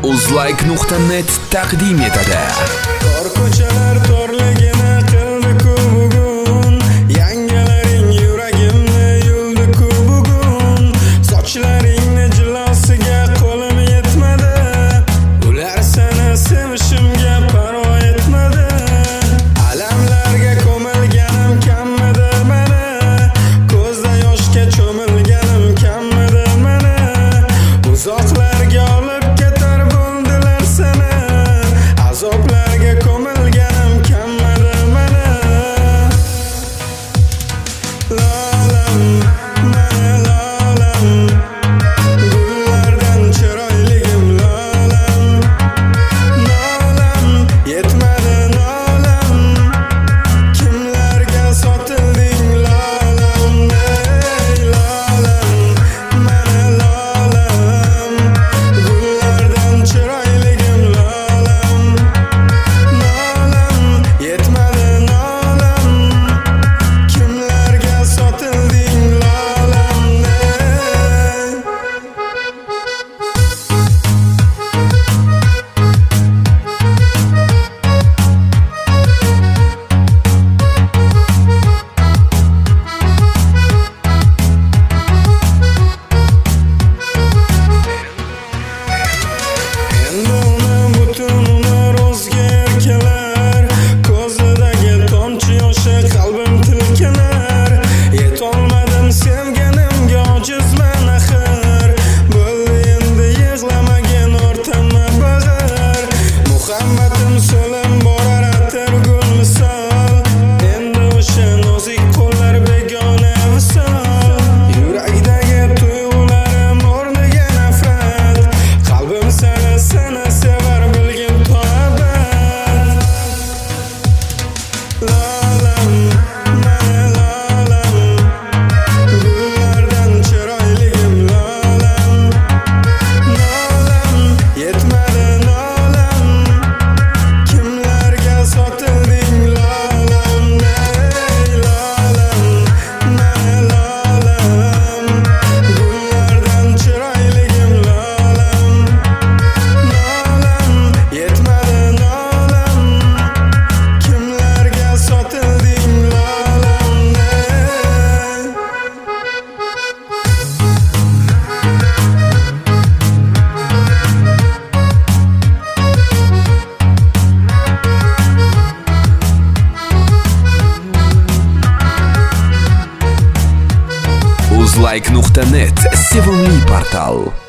Uzlike.net taqdim etadi. Tor ko'chalar torligini qildi-ku bugun, yangalaring yuragimni yuldi-ku bugun. Sochlaringni jilosiga qo'lim yetmadi, ular seni sevishimga parvo etmadi. Alamlarga ko'milganim kammidi meni, ko'zda yoshga cho'milganim kammidi meni. Uzoqlarga olib ketar bo'ldilar seni, azoblarga ko'milganim kammidi meni. Lolam, mani lolam, gullardan chiroyligim lolam. Nolam, yetmadi nolam, kimlarga sotilding lolam. Ey lolam, mani lolam, gullardan chiroyligim lolam. Nolam, yetmadi nolam, kimlarga sotilding lolam. Endi uni butun umr o'zga erkalar, ko'zidagi tomchi yoshi qalbim tilkinar. Yetolmadim sevganimga, ojizman axir, bo'ldi endi yig'lamagin o'rtamma bag'ir. Muhabbatim so'lim borar atirgul misol, endi o'sha nozik qo'llar begona visol. Yurakdagi tuyg'ularim o'rniga nafrat, qalbim seni sevar bilgin to abad. Lolam, mani lolam, gullardan chiroyligim lolam. Nolam, yetmadi nolam, kimlarga sotilding lolam. Ey lolam, mani lolam, gullardan chiroyligim lolam. Nolam, yetmadi nolam, kimlarga sotilding lolam. Uzlike.net sevimli portal.